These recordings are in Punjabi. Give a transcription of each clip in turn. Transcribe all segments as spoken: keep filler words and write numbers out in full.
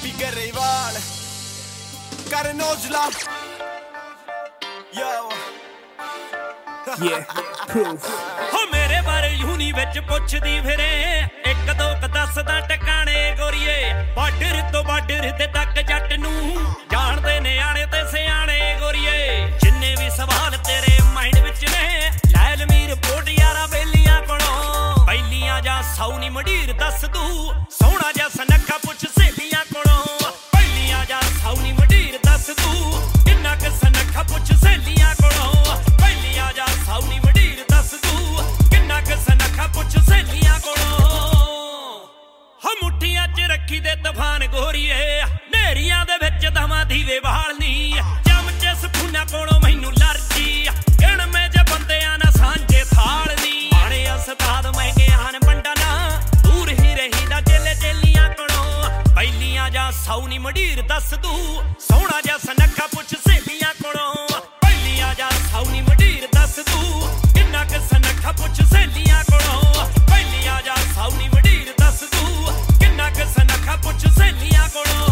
Happy Garewal Karan Aujla Yo Yeah, proof ਹੋ ਮੇਰੇ ਬਾਰੇ ਯੂਨੀ ਵਿੱਚ ਪੁੱਛਦੀ ਫਿਰੇ ਇੱਕ ਦੋ ਕ ਦੱਸਦਾ ਟਿਕਾਣੇ ਗੋਰੀਏ ਬਾਰਡਰ ਤੋਂ ਬਾਰਡਰ ਤੇ ਤੱਕ ਜੱਟ ਨੂੰ ਜਾਣਦੇ ਨਿਆਣੇ ਤੇ ਸਿਆਣੇ ਗੋਰੀਏ ਜਿੰਨੇ ਵੀ ਸਵਾਲ ਤੇਰੇ ਮਾਈਂਡ ਵਿੱਚ ਨੇ ਲੈ ਲਮੀ ਰਿਪੋਰਟ ਯਾਰਾ ਬੇਲੀਆਂ ਕੋਲੋਂ ਪਹਿਲੀਆਂ ਜਾਂ ਸੌਣੀ ਮਢੀਰ ਦੱਸ ਦੂ ਸੋਹਣਾ ਜਾਂ ਸਨੱਖਾ ਪੁੱਛ ਸਹੇਲੀਆਂ ਕੋਲੋਂ ਪਹਿਲੀਆਂ ਜਾਂ ਸੌਣੀ ਮਢੀਰ ਦੱਸ ਦੂ ਕਿੰਨਾ ਕ ਸਨੱਖਾ ਪੁੱਛ ਸਹੇਲੀਆਂ ਕੋਲੋਂ ਪਹਿਲੀਆਂ ਜਾਂ ਸੌਣੀ ਮਢੀਰ ਦੱਸ ਦੂ ਕਿੰਨਾ ਕ ਸਨੱਖਾ ਪੁੱਛ ਸਹੇਲੀਆਂ ਕੋਲੋਂ ਹੋ ਮੁੱਠੀਆਂ 'ਚ ਰੱਖੀ ਦੇ ਤੂਫਾਨ ਗੋਰੀਏ ਨੇਰੀਆਂ ਦੇ ਵਿੱਚ ਦਵਾਂ ਦੀਵੇ ਬਾਲਨੀ ਚਮਚੇ ਸਪੂਨਾ ਕੋਲੋਂ ਮੈਨੂੰ ਲਰਜੀ ਗਿਣ ਮੇ ਜੇ ਬੰਦਿਆਂ ਨਾ ਸਾਂਝੇ ਥਾਲਨੀ ਆਣੇ ਉਸਤਾਦ ਮਹਿੰਗੇ ਹਨ ਬੰਡਾ ਨਾ ਦੂਰ ਹੀ ਰਹੀਦਾ ਚੇਲੇ ਚੇਲੀਆਂ ਕੋਲੋਂ ਪਹਿਲੀਆਂ ਜਾਂ ਸੌਣੀ ਮਢੀਰ ਦੱਸ ਦੂ ਸੋਹਣਾ ਜਾਂ ਸਨੱਖਾ ਪੁੱਛ ਸਹੇਲੀਆਂ ਕੋਲੋਂ ਪਹਿਲੀਆਂ ਜਾਂ ਸੌਣੀ ਮਢੀਰ ਦੱਸ ਦੂ ਕਿੰਨਾ ਕ ਸਨੱਖਾ ਪੁੱਛ ਸਹੇਲੀਆਂ ਕੋਲੋਂ ਪਹਿਲੀਆਂ ਜਾਂ ਸੌਣੀ ਮਢੀਰ ਦੱਸ ਦੂ ਕਿੰਨਾ ਕ ਸਨੱਖਾ ਪੁੱਛ ਸਹੇਲੀਆਂ ਕੋਲੋਂ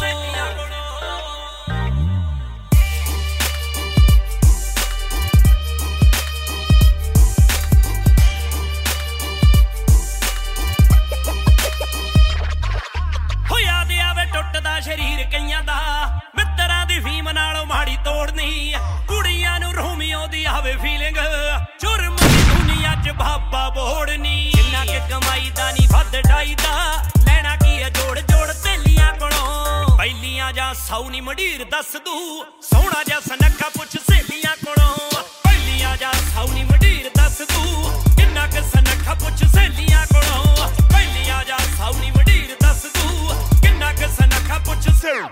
ਟੁੱਟਦਾ ਸ਼ਰੀਰ ਕਈਆਂ ਦਾ ਮਿੱਤਰਾਂ ਦੀ ਫੀਮ ਨਾਲੋਂ ਮਾੜੀ ਤੋੜਨੀ ਕੁੜੀਆਂ ਨੂੰ ਰੋਮੀਓ ਦੀ ਆਵੇ ਫੀਲਿੰਗ ਜੁਰਮ ਦੀ ਦੁਨੀਆ 'ਚ ਬਾਬਾ ਬੋੜਨੀ ਜਿੰਨਾ ਕਿ ਕਮਾਈ ਦਾ ਨਹੀਂ ਵੱਧ ਡਾਈਦਾ ਲੈਣਾ ਕੀ ਹੈ ਜੋੜ ਜੋੜ ਤੇਲੀਆਂ ਕੋਲੋਂ ਪਹਿਲੀਆਂ ਜਾਂ ਸੌਣੀ ਮਢੀਰ ਦੱਸ ਦੂ ਸੋਹਣਾ ਜਾਂ ਸਨੱਖਾ ਪੁੱਛ ਸਹੇਲੀਆਂ ਕੋਲੋਂ ਪਹਿਲੀਆਂ ਜਾਂ ਸੌਣੀ ਮਢੀਰ ਦੱਸ ਦੂ ਕਿੰਨਾ ਕ ਸਨੱਖਾ ਪੁੱਛ ਸਹੇਲੀਆਂ ਕੋਲੋਂ ਪਹਿਲੀਆਂ ਜਾਂ ਸੌਣੀ ਮਢੀਰ ਦੱਸ ਦੂ ਕਿੰਨਾ ਕ ਸਨੱਖਾ ਪੁੱਛ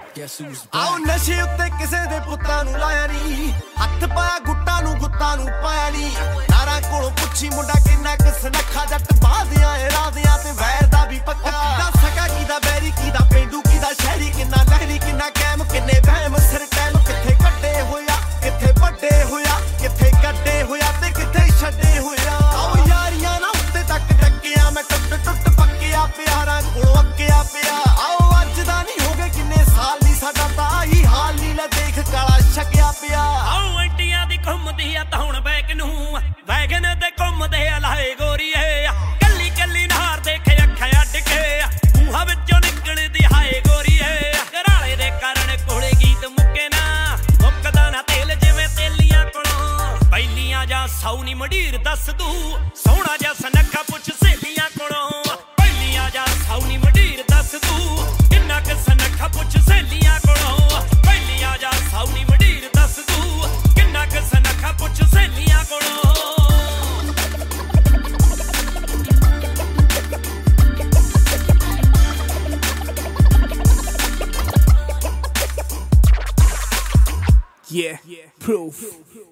ਆਓ ਨਸ਼ੇ ਉੱਤੇ ਕਿਸੇ ਦੇ ਪੁੱਤਾਂ ਨੂੰ ਲਾਇਆ ਨੀ ਹੱਥ ਪਾਇਆ ਗੁੱਟਾਂ ਨੂੰ ਗੁੱਤਾਂ ਨੂੰ ਪਾਇਆ ਨੀ ਨਾਰਾਂ ਕੋਲੋਂ ਪੁੱਛੀ ਮੁੰਡਾ ਕਿੰਨਾ ਕ ਸਨੱਖਾ ਜੱਟ ਬਾਦਿਆਂ ਏ ਰਾਦਿਆਂ ਤੇ ਵੈਰ ਦਾ ਵੀ ਪੱਕਾ ਕਿਦਾ ਸਕਾ ਕਿਦਾ ਬੈਰੀ ਕਿਦਾ ਪੇਂਡੂ ਕਿਦਾ ਸ਼ਹਿਰੀ ਕਿੰਨਾ ਲਹਿਰੀ ਕਿੰਨਾ ਕੈਮ ਕਿੰਨੇ ਵਹਿਮ ਸਿਰ ਟੈਮ ਕਿੱਥੇ ਕੱਢੇ ਹੋਇਆ ਕਿੱਥੇ ਵੱਡੇ ਹੋਇਆ ਕਿੱਥੇ ਕੱਢੇ ਹੋਇਆ ਤੇ ਕਿੱਥੇ ਛੱਡੇ ਹੋਇਆ ਆਓ ਯਾਰੀਆਂ ਨਾ ਉੱਤੇ ਤੱਕ ਟੱਕਿਆ ਮੈਂ ਟੁੱਟ ਟੁੱਟ ਪੱਕਿਆ ਪਿਆਰਾਂ ਕੋਲੋਂ ਅੱਕਿਆ ਪਿਆ ਆਓ ਅੱਜ ਦਾ ਨਹੀਂ ਹੋ ਗਏ ਕਿੰਨੇ ਸਾਲ ਨਹੀਂ ਸਾਡਾ ਤਾਂ ਆਹੀ ਹਾਲ ਨਹੀਂ ਲੈ ਦੇਖ ਕਾਲਾ ਛਕਿਆ ਪਿਆ ਆਓ ਐਂਟੀਆਂ ਦੀ ਘੁੰਮਦੀ ਆ ਤਾਂ ਹੁਣ ਬੈਕ ਨੂੰ ਵੈਗਨ ਤੇ ਘੁੰਮਦੇ ਆ ਲਾਏ ਗੋਰੀਏ ਕੱਲੀ ਕੱਲੀ ਨਹਾਰ ਦੇਖ ਅੱਖਾਂ ਅੱਡ ਕੇ ਮੂੰਹਾਂ ਵਿੱਚੋਂ ਨਿਕਲਦੀ ਹਾਏ ਗੋਰੀਏ ਘਰਾਲੇ ਦੇ ਕਾਰਨ ਕੋਲੇ ਗੀਤ ਮੁੱਕੇ ਨਾ ਮੁੱਕਦਾ ਨਾ ਤੇਲ ਜਿਵੇਂ ਤੇਲੀਆਂ ਕੋਲੋਂ ਪਹਿਲੀਆਂ ਜਾਂ ਸੌਣੀ ਮਢੀਰ ਦੱਸ ਦੂ ਸੋਹਣਾ ਜਾਂ ਸਨੱਖਾ ਪੁੱਛ ਸਹੇਲੀਆਂ ਕੋਲੋਂ ਪਹਿਲੀਆਂ ਜਾਂ ਸੌਣੀ ਮਢੀਰ ਦੱਸ ਦੂ ਕਿੰਨਾ ਕ ਸਨੱਖਾ ਪੁੱਛ ਸਹੇਲੀਆਂ ਕੋਲੋਂ ਪਹਿਲੀਆਂ ਜਾਂ ਸੌਣੀ ਮਢੀਰ ਦੱਸ ਦੂ ਕਿੰਨਾ ਕ ਸਨੱਖਾ ਪੁੱਛ ਸਹੇਲੀਆਂ ਕੋਲੋਂ Yeah, proof